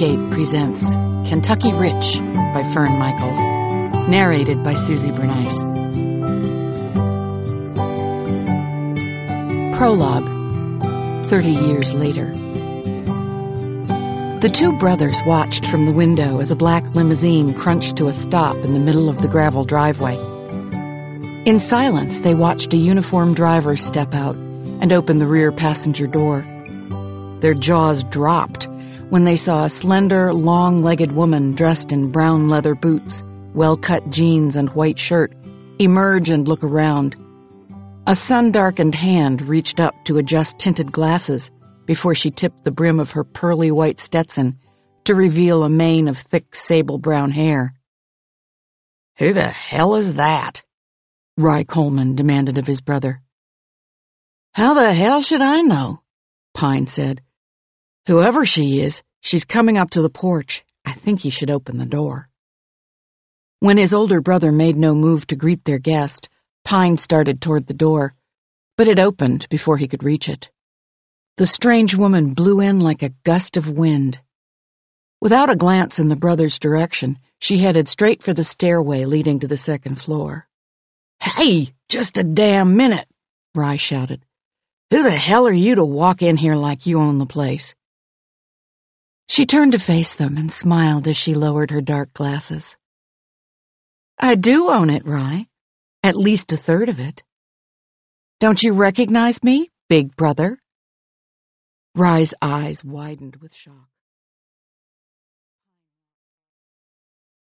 Lionsgate presents Kentucky Rich by Fern Michaels, narrated by Susie Bernice. Prologue, 30 years later. The two brothers watched from the window as a black limousine crunched to a stop in the middle of the gravel driveway. In silence, they watched a uniformed driver step out and open the rear passenger door. Their jaws dropped when they saw a slender, long-legged woman dressed in brown leather boots, well-cut jeans, and white shirt emerge and look around. A sun-darkened hand reached up to adjust tinted glasses before she tipped the brim of her pearly white Stetson to reveal a mane of thick sable-brown hair. "Who the hell is that?" Rye Coleman demanded of his brother. "How the hell should I know?" Pine said. "Whoever she is, she's coming up to the porch. I think you should open the door." When his older brother made no move to greet their guest, Pine started toward the door, but it opened before he could reach it. The strange woman blew in like a gust of wind. Without a glance in the brothers' direction, she headed straight for the stairway leading to the second floor. "Hey, just a damn minute," Rye shouted. "Who the hell are you to walk in here like you own the place?" She turned to face them and smiled as she lowered her dark glasses. "I do own it, Rye. At least a third of it. Don't you recognize me, big brother?" Rye's eyes widened with shock.